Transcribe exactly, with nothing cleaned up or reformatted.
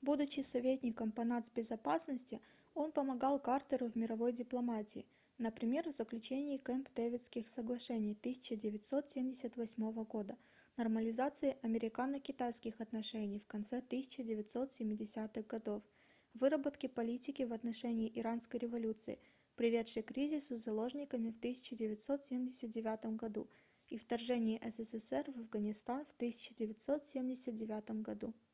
будучи советником по нацбезопасности он помогал картеру в мировой дипломатии например в заключении кэмп-дэвидских соглашений тысяча девятьсот семьдесят восьмого года нормализации американо-китайских отношений в конце тысяча девятьсот семидесятых годов выработке политики в отношении иранской революции приведшей к кризису с заложниками в тысяча девятьсот семьдесят девятом году и вторжении ссср в афганистан в тысяча девятьсот семьдесят девятом году.